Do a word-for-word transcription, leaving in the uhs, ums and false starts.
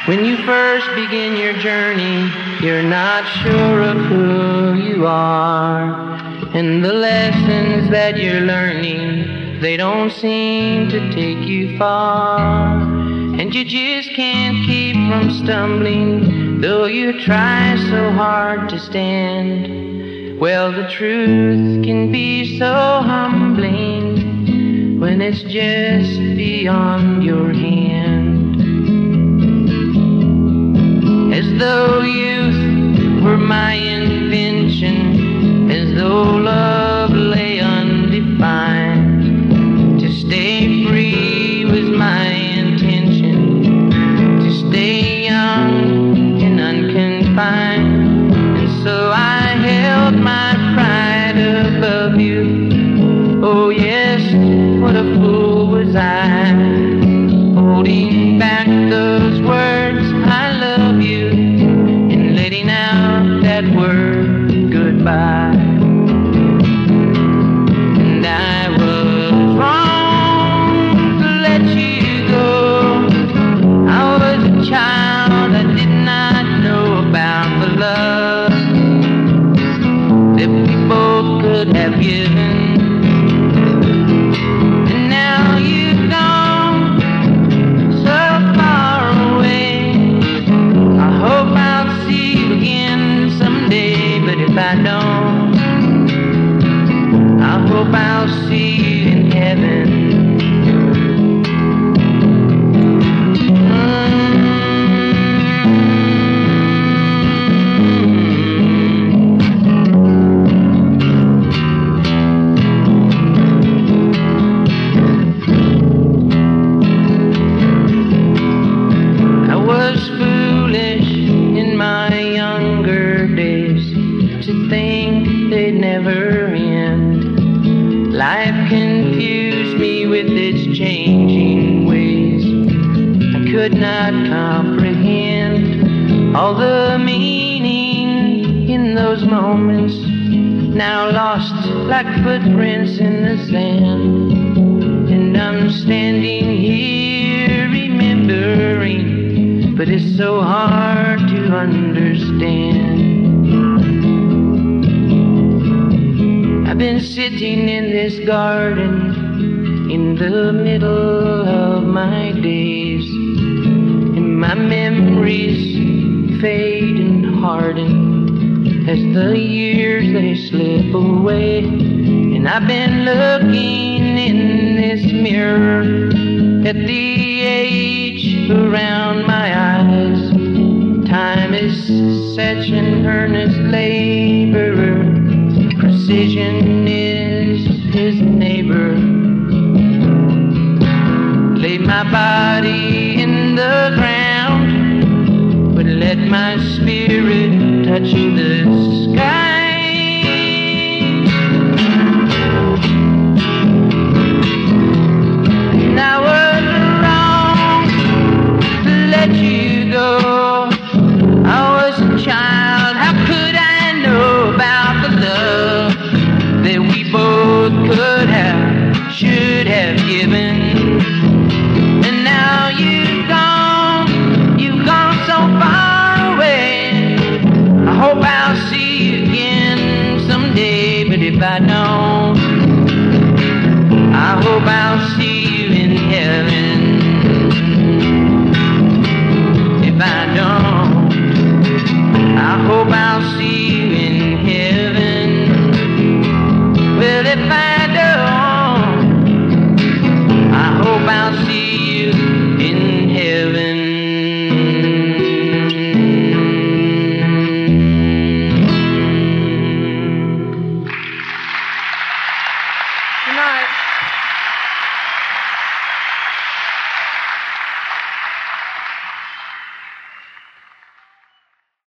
When you first begin your journey, you're not sure of who you are. And the lessons that you're learning, they don't seem to take you far. And you just can't keep from stumbling, though you try so hard to stand. Well, the truth can be so humbling when it's just beyond your hand. As though youth were my invention, as though love lay undefined. To stay free was my intention, to stay young and unconfined. And so I held my pride above you. Oh yes, what a fool was I, holding back those words, I love you, and letting out that word, goodbye. And I was wrong to let you go. I was a child, I did not know about the love that we both could have given. And now you've gone so far away. I hope I'll see you again someday, but if I don't, I hope I'll see you in heaven. I was foolish in my younger days to think they'd never end. Life confused me with its changing ways. I could not comprehend all the meaning in those moments, now lost like footprints in the sand. And I'm standing here remembering, but it's so hard to understand. I've been sitting in this garden in the middle of my days, and my memories fade and harden as the years they slip away. And I've been looking in this mirror at the age around my eyes. Time is such an earnest laborer, precision is his neighbor. Lay my body in the ground, but let my spirit touch the sky. And I was wrong to let you go. I was a child, how could I know about the love that we both could have, should have given? And now you've gone, you've gone so far away. I hope I'll see you again someday, but if I don't, I hope I'll see you in heaven. If I don't, I hope I'll see you in heaven. Well, if I don't, I hope I'll see you in heaven. Good night.